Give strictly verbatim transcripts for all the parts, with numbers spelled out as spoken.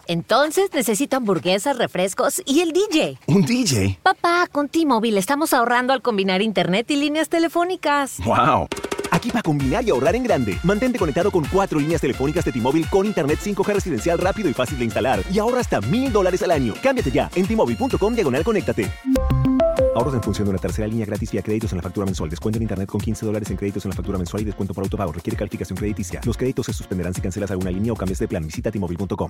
Entonces necesito hamburguesas, refrescos y el D J. ¿Un D J? Papá, con T-Mobile estamos ahorrando al combinar internet y líneas telefónicas. ¡Wow! Aquí para combinar y ahorrar en grande. Mantente conectado con cuatro líneas telefónicas de T-Mobile con internet cinco G residencial rápido y fácil de instalar. Y ahorra hasta mil dólares al año. Cámbiate ya en T-Mobile punto com diagonal conéctate. Ahorros en función de una tercera línea gratis vía créditos en la factura mensual. Descuento en internet con quince dólares en créditos en la factura mensual y descuento por autopago. Requiere calificación crediticia. Los créditos se suspenderán si cancelas alguna línea o cambias de plan. Visita T Mobile punto com.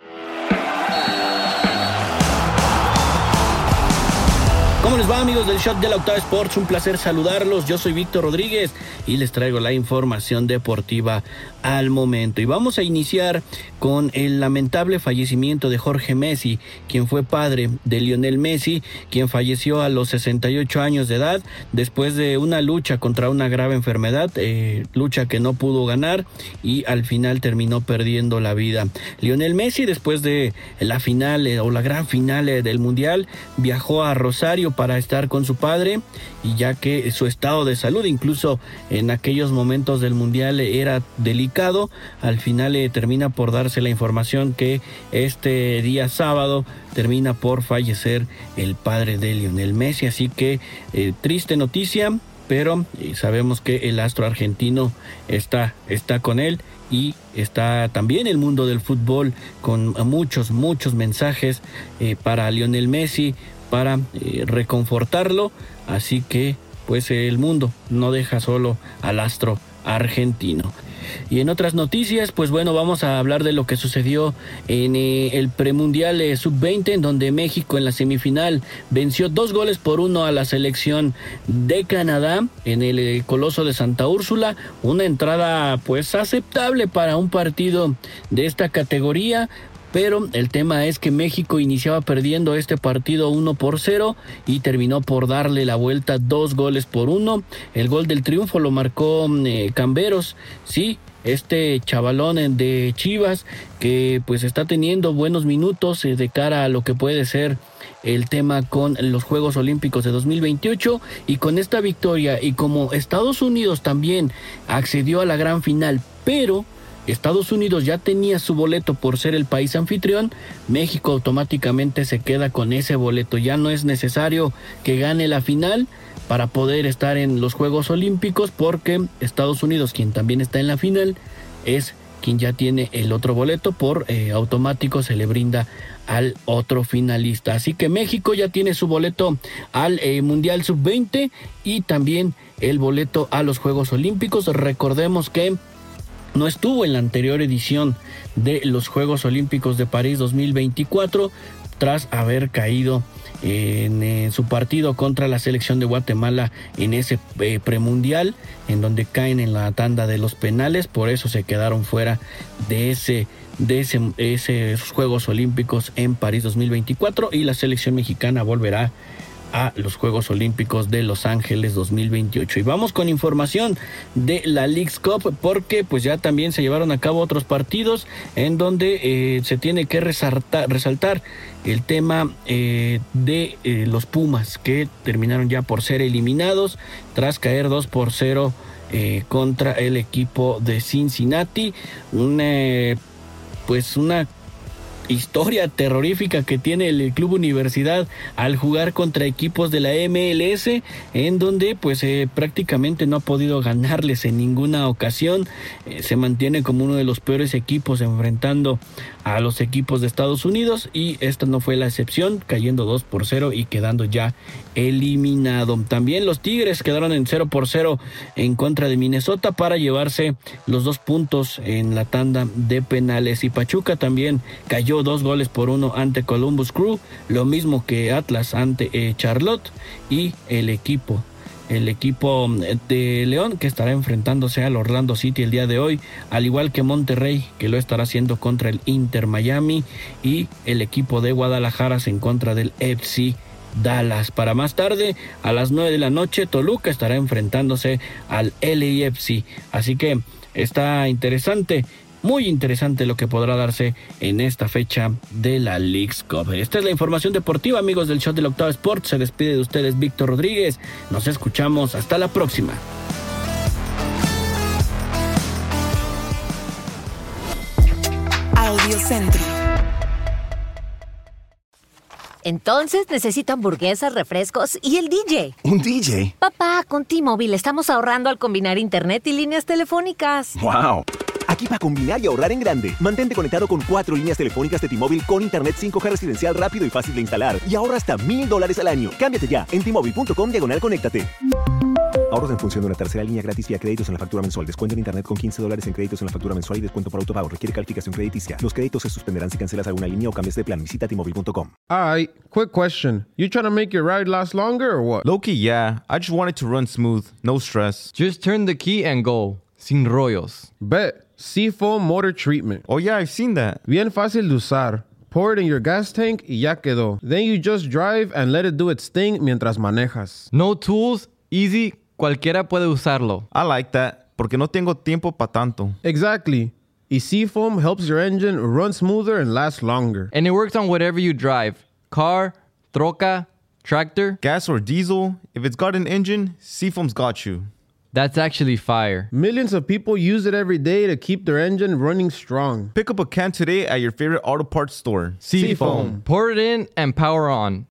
¿Cómo les va, amigos del Shot de la Octava Sports? Un placer saludarlos. Yo soy Víctor Rodríguez y les traigo la información deportiva al momento. Y vamos a iniciar con el lamentable fallecimiento de Jorge Messi, quien fue padre de Lionel Messi, quien falleció a los sesenta y ocho años de edad después de una lucha contra una grave enfermedad, eh, lucha que no pudo ganar y al final terminó perdiendo la vida. Lionel Messi, después de la final eh, o la gran final eh, del Mundial, viajó a Rosario para estar con su padre, y ya que su estado de salud incluso en aquellos momentos del Mundial era delicado, al final eh, termina por darse la información que este día sábado termina por fallecer el padre de Lionel Messi. Así que eh, triste noticia, pero eh, sabemos que el astro argentino está, está con él, y está también el mundo del fútbol con muchos, muchos mensajes eh, para Lionel Messi, para eh, reconfortarlo. Así que pues el mundo no deja solo al astro argentino. Y en otras noticias, pues bueno, vamos a hablar de lo que sucedió en eh, el premundial eh, sub veinte, en donde México en la semifinal venció dos goles por uno a la selección de Canadá en el eh, Coloso de Santa Úrsula. Una entrada pues aceptable para un partido de esta categoría. Pero el tema es que México iniciaba perdiendo este partido uno por cero y terminó por darle la vuelta dos goles por uno. El gol del triunfo lo marcó eh, Camberos, sí, este chavalón de Chivas que pues está teniendo buenos minutos eh, de cara a lo que puede ser el tema con los Juegos Olímpicos de dos mil veintiocho. Y con esta victoria, y como Estados Unidos también accedió a la gran final, pero Estados Unidos ya tenía su boleto por ser el país anfitrión, México automáticamente se queda con ese boleto. Ya no es necesario que gane la final para poder estar en los Juegos Olímpicos, porque Estados Unidos, quien también está en la final, es quien ya tiene el otro boleto. Por eh, automático se le brinda al otro finalista. Así que México ya tiene su boleto al eh, Mundial sub veinte y también el boleto a los Juegos Olímpicos. Recordemos que no estuvo en la anterior edición de los Juegos Olímpicos de París dos mil veinticuatro tras haber caído en, en su partido contra la selección de Guatemala en ese eh, premundial, en donde caen en la tanda de los penales. Por eso se quedaron fuera de ese de ese, ese esos Juegos Olímpicos en París dos mil veinticuatro, y la selección mexicana volverá a los Juegos Olímpicos de Los Ángeles dos mil veintiocho. Y vamos con información de la Leagues Cup, porque pues ya también se llevaron a cabo otros partidos en donde eh, se tiene que resaltar, resaltar el tema eh, de eh, los Pumas, que terminaron ya por ser eliminados tras caer dos por cero eh, contra el equipo de Cincinnati. Una, pues una historia terrorífica que tiene el Club Universidad al jugar contra equipos de la M L S, en donde pues eh, prácticamente no ha podido ganarles en ninguna ocasión. Eh, se mantiene como uno de los peores equipos enfrentando a los equipos de Estados Unidos, y esta no fue la excepción, cayendo dos por cero y quedando ya eliminado. También los Tigres quedaron en cero por cero en contra de Minnesota para llevarse los dos puntos en la tanda de penales, y Pachuca también cayó dos goles por uno ante Columbus Crew, lo mismo que Atlas ante eh, Charlotte, y el equipo el equipo de León, que estará enfrentándose al Orlando City el día de hoy, al igual que Monterrey, que lo estará haciendo contra el Inter Miami, y el equipo de Guadalajara en contra del F C Dallas. Para más tarde, a las nueve de la noche, Toluca estará enfrentándose al L A F C. Así que está interesante, muy interesante lo que podrá darse en esta fecha de la Leagues Cup. Esta es la información deportiva, amigos del Shot de la Octava Sports. Se despide de ustedes Víctor Rodríguez. Nos escuchamos hasta la próxima. Audio Centro. Entonces necesito hamburguesas, refrescos y el D J. ¿Un D J? Papá, con T-Mobile estamos ahorrando al combinar internet y líneas telefónicas. ¡Wow! Aquí para combinar y ahorrar en grande. Mantente conectado con cuatro líneas telefónicas de T-Mobile con internet cinco G residencial rápido y fácil de instalar. Y ahorra hasta mil dólares al año. Cámbiate ya en T-Mobile.com diagonal conéctate. Ahorros en función de una tercera línea gratis vía créditos en la factura mensual. Descuento en internet con quince dólares en créditos en la factura mensual y descuento por autopago. Requiere calificación crediticia. Los créditos se suspenderán si cancelas alguna línea o cambias de plan. Visita T Mobile punto com. Alright, quick question. You trying to make your ride last longer or what? Low-key, yeah. I just want it to run smooth. No stress. Just turn the key and go. Sin rollos. Bet. Seafoam Motor Treatment. Oh, yeah, I've seen that. Bien fácil de usar. Pour it in your gas tank y ya quedó. Then you just drive and let it do its thing mientras manejas. No tools, easy, cualquiera puede usarlo. I like that, porque no tengo tiempo pa' tanto. Exactly. Y Seafoam helps your engine run smoother and last longer. And it works on whatever you drive. Car, troca, tractor. Gas or diesel, if it's got an engine, Seafoam's got you. That's actually fire. Millions of people use it every day to keep their engine running strong. Pick up a can today at your favorite auto parts store. Seafoam. Pour it in and power on.